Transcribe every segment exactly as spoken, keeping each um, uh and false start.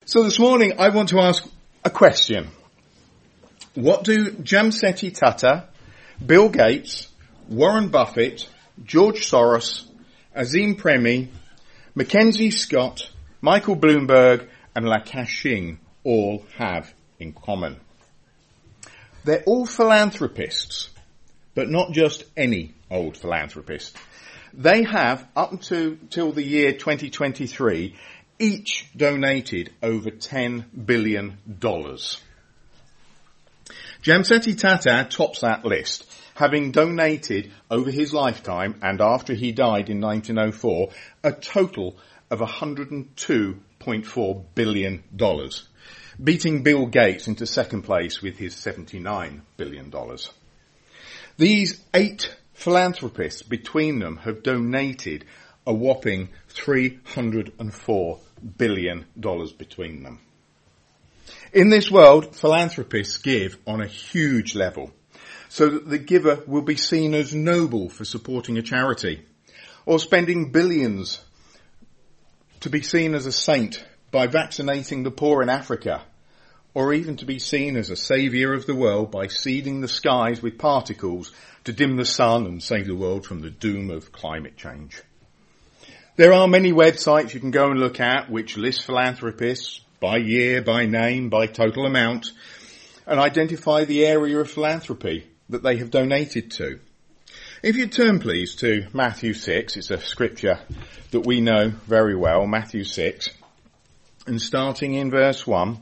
So this morning I want to ask a question. What do Jamseti Tata, Bill Gates, Warren Buffett, George Soros, Azim Premi, Mackenzie Scott, Michael Bloomberg and Rakesh Singh all have in common? They're all philanthropists, but not just any old philanthropist. They have, up until till the year twenty twenty-three, each donated over ten billion dollars. Jamseti Tata tops that list, having donated over his lifetime and after he died in nineteen oh four, a total of one hundred two point four billion dollars, beating Bill Gates into second place with his seventy-nine billion dollars. These eight philanthropists between them have donated a whopping three hundred four billion dollars between them. In this world, philanthropists give on a huge level, so that the giver will be seen as noble for supporting a charity, or spending billions to be seen as a saint by vaccinating the poor in Africa, or even to be seen as a saviour of the world by seeding the skies with particles to dim the sun and save the world from the doom of climate change. There are many websites you can go and look at which list philanthropists by year, by name, by total amount, and identify the area of philanthropy that they have donated to. If you turn please to Matthew six, it's a scripture that we know very well, Matthew six, and starting in verse one,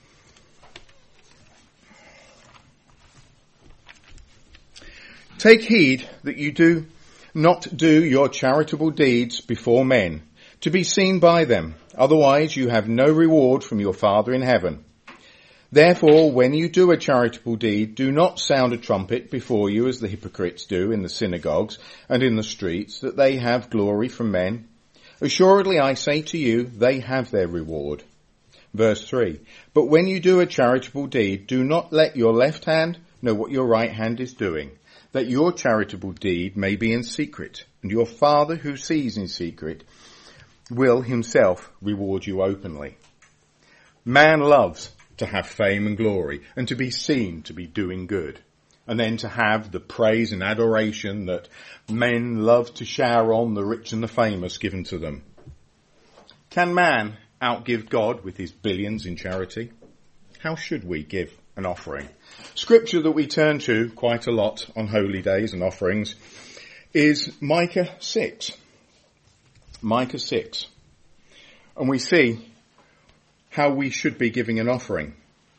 take heed that you do not do your charitable deeds before men, to be seen by them. Otherwise you have no reward from your Father in heaven. Therefore, when you do a charitable deed, do not sound a trumpet before you as the hypocrites do in the synagogues and in the streets, that they have glory from men. Assuredly, I say to you, they have their reward. Verse three, but when you do a charitable deed, do not let your left hand know what your right hand is doing, that your charitable deed may be in secret, and your Father who sees in secret will himself reward you openly. Man loves to have fame and glory, and to be seen to be doing good, and then to have the praise and adoration that men love to shower on the rich and the famous given to them. Can man outgive God with his billions in charity? How should we give an offering? Scripture that we turn to quite a lot on holy days and offerings is Micah six. Micah six. And we see how we should be giving an offering.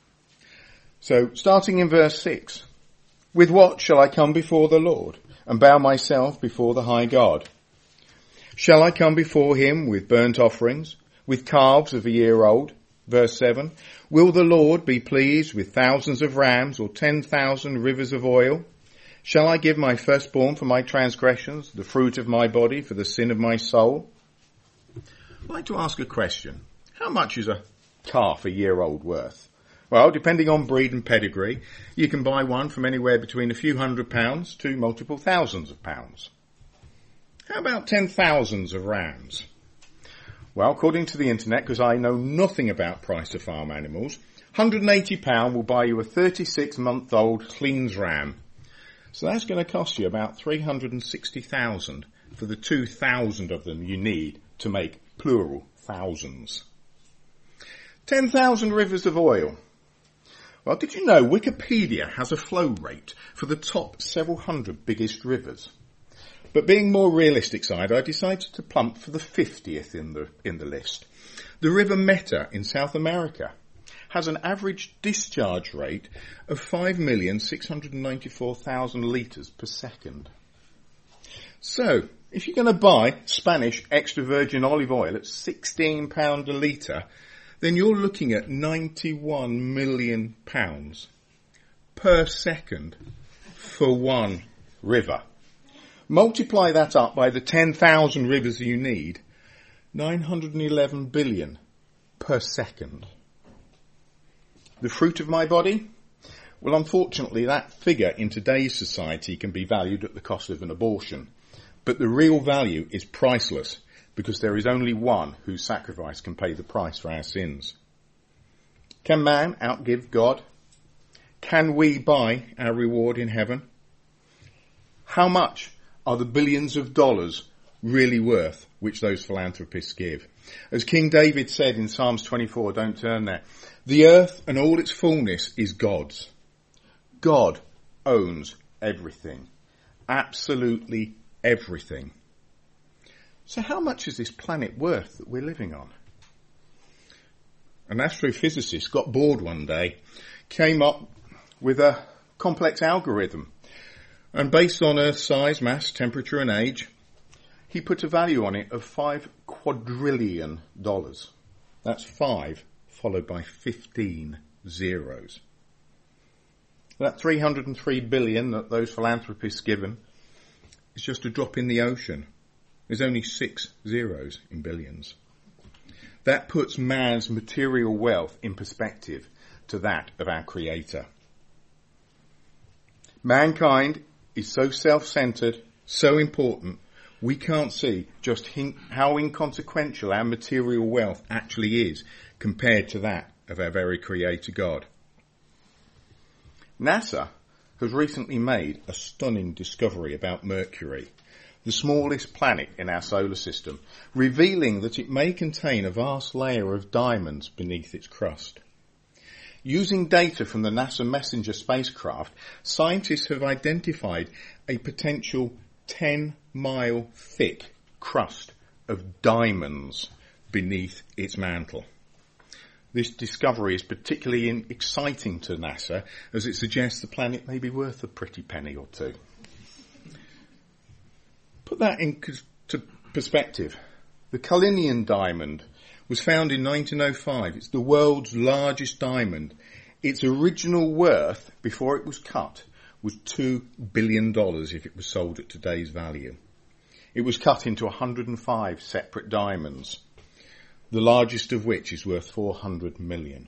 So, starting in verse six. With what shall I come before the Lord and bow myself before the high God? Shall I come before him with burnt offerings, with calves of a year old? Verse seven. Will the Lord be pleased with thousands of rams or ten thousand rivers of oil? Shall I give my firstborn for my transgressions, the fruit of my body for the sin of my soul? I'd like to ask a question. How much is a calf a year old worth? Well, depending on breed and pedigree, you can buy one from anywhere between a few hundred pounds to multiple thousands of pounds. How about ten thousands of rams? Well, according to the internet, because I know nothing about price of farm animals, one hundred eighty pounds will buy you a thirty-six month old cleans ram. So that's going to cost you about three hundred sixty thousand for the two thousand of them you need to make plural thousands. ten thousand rivers of oil. Well, did you know Wikipedia has a flow rate for the top several hundred biggest rivers? But being more realistic side, I decided to plump for the fiftieth in the in the list. The River Meta in South America has an average discharge rate of five million six hundred ninety-four thousand litres per second. So, if you're going to buy Spanish extra virgin olive oil at sixteen pounds a litre, then you're looking at ninety-one million pounds per second for one river. Multiply that up by the ten thousand rivers you need, nine hundred eleven billion per second. The fruit of my body? Well, unfortunately, that figure in today's society can be valued at the cost of an abortion. But the real value is priceless, because there is only one whose sacrifice can pay the price for our sins. Can man outgive God? Can we buy our reward in heaven? How much are the billions of dollars really worth which those philanthropists give? As King David said in Psalms twenty-four, don't turn there, the earth and all its fullness is God's. God owns everything. Absolutely everything. So how much is this planet worth that we're living on? An astrophysicist got bored one day, came up with a complex algorithm, and based on Earth's size, mass, temperature and age, he put a value on it of five quadrillion dollars. That's five followed by fifteen zeros. That three hundred three billion that those philanthropists given is just a drop in the ocean. There's only six zeros in billions. That puts man's material wealth in perspective to that of our Creator. Mankind is so self-centered, so important, we can't see just how inconsequential our material wealth actually is compared to that of our very Creator God. NASA has recently made a stunning discovery about Mercury, the smallest planet in our solar system, revealing that it may contain a vast layer of diamonds beneath its crust. Using data from the NASA Messenger spacecraft, scientists have identified a potential ten mile thick crust of diamonds beneath its mantle. This discovery is particularly exciting to NASA as it suggests the planet may be worth a pretty penny or two. Put that into perspective. The Cullinan diamond was found in nineteen oh five. It's the world's largest diamond. Its original worth, before it was cut, was two billion dollars if it was sold at today's value. It was cut into one hundred five separate diamonds, the largest of which is worth four hundred million.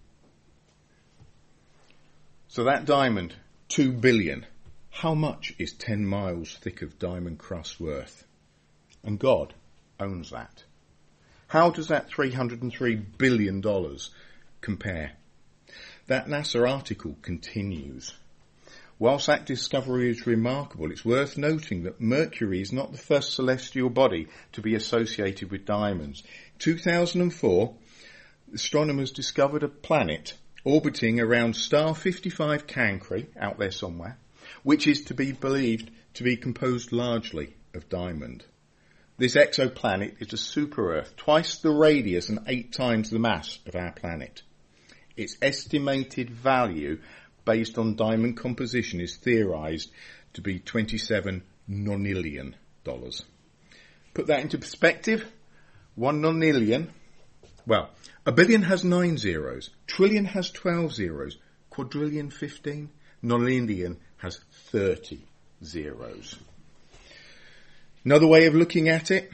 So that diamond, two billion, how much is ten miles thick of diamond crust worth? And God owns that. How does that three hundred three billion dollars compare? That NASA article continues. Whilst that discovery is remarkable, it's worth noting that Mercury is not the first celestial body to be associated with diamonds. In two thousand four, astronomers discovered a planet orbiting around star fifty-five Cancri, out there somewhere, which is to be believed to be composed largely of diamond. This exoplanet is a super-Earth, twice the radius and eight times the mass of our planet. Its estimated value based on diamond composition is theorized to be twenty-seven nonillion dollars. Put that into perspective, one nonillion, well, a billion has nine zeros, trillion has twelve zeros, quadrillion fifteen, nonillion has thirty zeros. Another way of looking at it,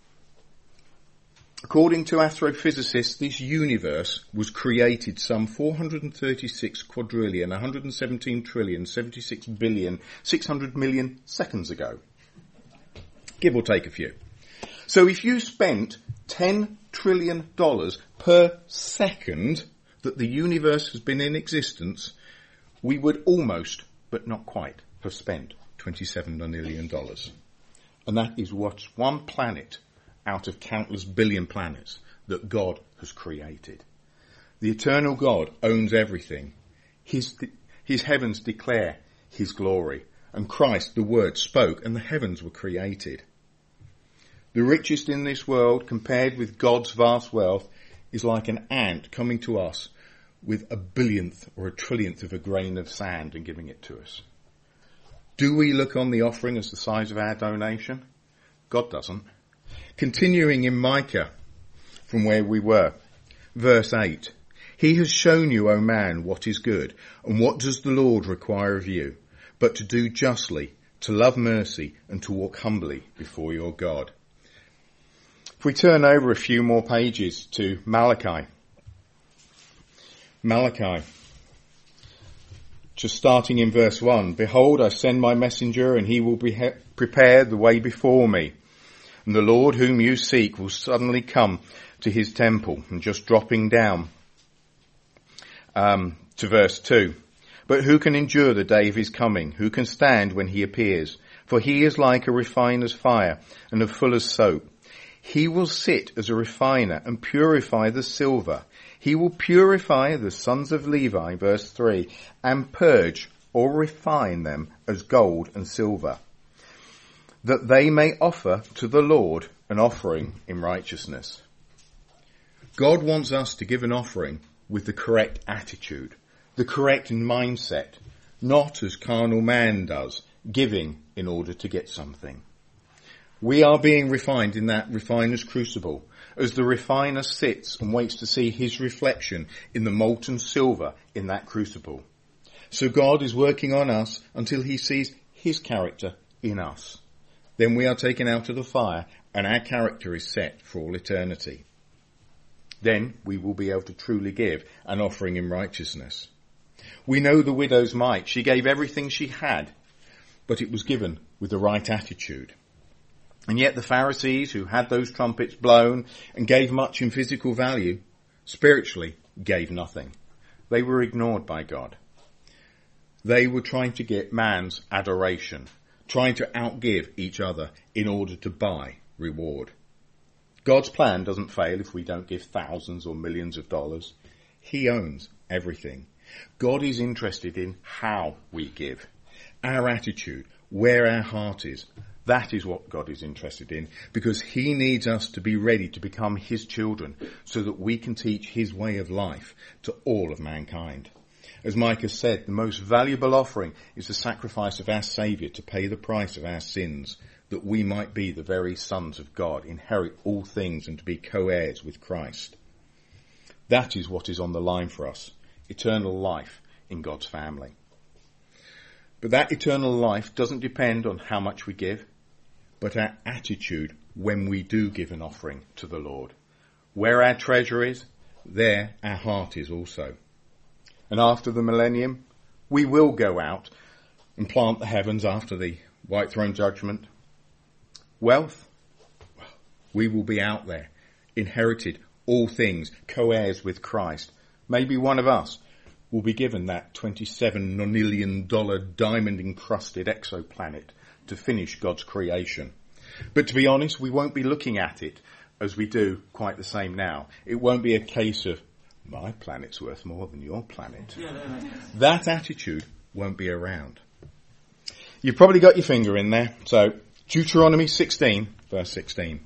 according to astrophysicists, this universe was created some four hundred thirty-six quadrillion, one hundred seventeen trillion, seventy-six billion, six hundred million seconds ago. Give or take a few. So if you spent ten trillion dollars per second that the universe has been in existence, we would almost, but not quite, have spent twenty-seven nonillion dollars. And that is what's one planet out of countless billion planets that God has created. The eternal God owns everything. His, his heavens declare his glory. And Christ, the Word, spoke and the heavens were created. The richest in this world, compared with God's vast wealth, is like an ant coming to us with a billionth or a trillionth of a grain of sand and giving it to us. Do we look on the offering as the size of our donation? God doesn't. Continuing in Micah from where we were, verse eight. He has shown you, O man, what is good, and what does the Lord require of you, but to do justly, to love mercy, and to walk humbly before your God. If we turn over a few more pages to Malachi. Malachi. Just starting in verse one, behold, I send my messenger, and he will be he- prepare the way before me. And the Lord whom you seek will suddenly come to his temple. And just dropping down. um, to verse two. But who can endure the day of his coming? Who can stand when he appears? For he is like a refiner's fire and a fuller's soap. He will sit as a refiner and purify the silver. He will purify the sons of Levi, verse three, and purge or refine them as gold and silver, that they may offer to the Lord an offering in righteousness. God wants us to give an offering with the correct attitude, the correct mindset, not as carnal man does, giving in order to get something. We are being refined in that refiner's crucible, as the refiner sits and waits to see his reflection in the molten silver in that crucible. So God is working on us until he sees his character in us. Then we are taken out of the fire and our character is set for all eternity. Then we will be able to truly give an offering in righteousness. We know the widow's mite. She gave everything she had, but it was given with the right attitude. And yet the Pharisees, who had those trumpets blown and gave much in physical value, spiritually gave nothing. They were ignored by God. They were trying to get man's adoration, trying to outgive each other in order to buy reward. God's plan doesn't fail if we don't give thousands or millions of dollars. He owns everything. God is interested in how we give, our attitude, where our heart is. That is what God is interested in, because he needs us to be ready to become his children so that we can teach his way of life to all of mankind. As Micah said, the most valuable offering is the sacrifice of our Saviour to pay the price of our sins, that we might be the very sons of God, inherit all things and to be co-heirs with Christ. That is what is on the line for us, eternal life in God's family. But that eternal life doesn't depend on how much we give, but our attitude when we do give an offering to the Lord. Where our treasure is, there our heart is also. And after the millennium, we will go out and plant the heavens after the white throne judgment. Wealth, we will be out there, inherited all things, co-heirs with Christ. Maybe one of us will be given that twenty-seven nonillion dollar diamond encrusted exoplanet to finish God's creation. But to be honest, we won't be looking at it as we do quite the same now. It won't be a case of, my planet's worth more than your planet. That attitude won't be around. You've probably got your finger in there. So Deuteronomy sixteen, verse sixteen.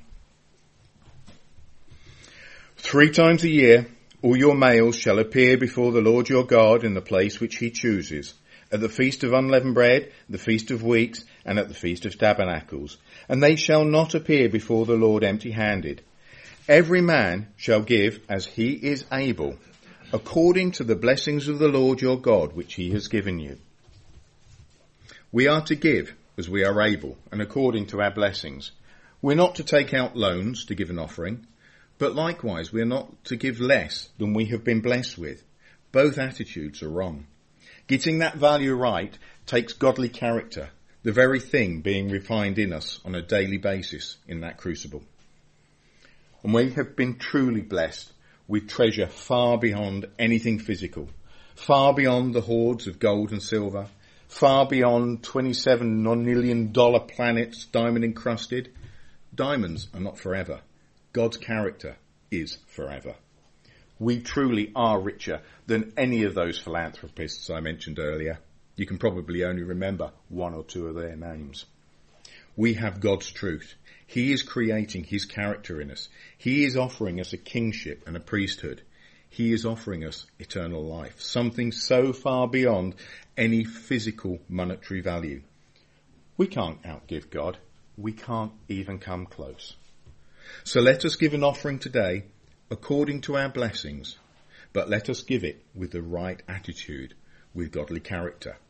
Three times a year all your males shall appear before the Lord your God in the place which he chooses, at the feast of unleavened bread, the feast of weeks, and at the feast of tabernacles. And they shall not appear before the Lord empty-handed. Every man shall give as he is able, according to the blessings of the Lord your God, which he has given you. We are to give as we are able, and according to our blessings. We're not to take out loans to give an offering, but likewise we're not to give less than we have been blessed with. Both attitudes are wrong. Getting that value right takes godly character, the very thing being refined in us on a daily basis in that crucible. And we have been truly blessed with treasure far beyond anything physical, far beyond the hoards of gold and silver, far beyond twenty-seven nonillion dollar planets diamond encrusted. Diamonds are not forever. God's character is forever. We truly are richer than any of those philanthropists I mentioned earlier. You can probably only remember one or two of their names. We have God's truth. He is creating his character in us. He is offering us a kingship and a priesthood. He is offering us eternal life, something so far beyond any physical monetary value. We can't outgive God. We can't even come close. So let us give an offering today according to our blessings, but let us give it with the right attitude, with godly character.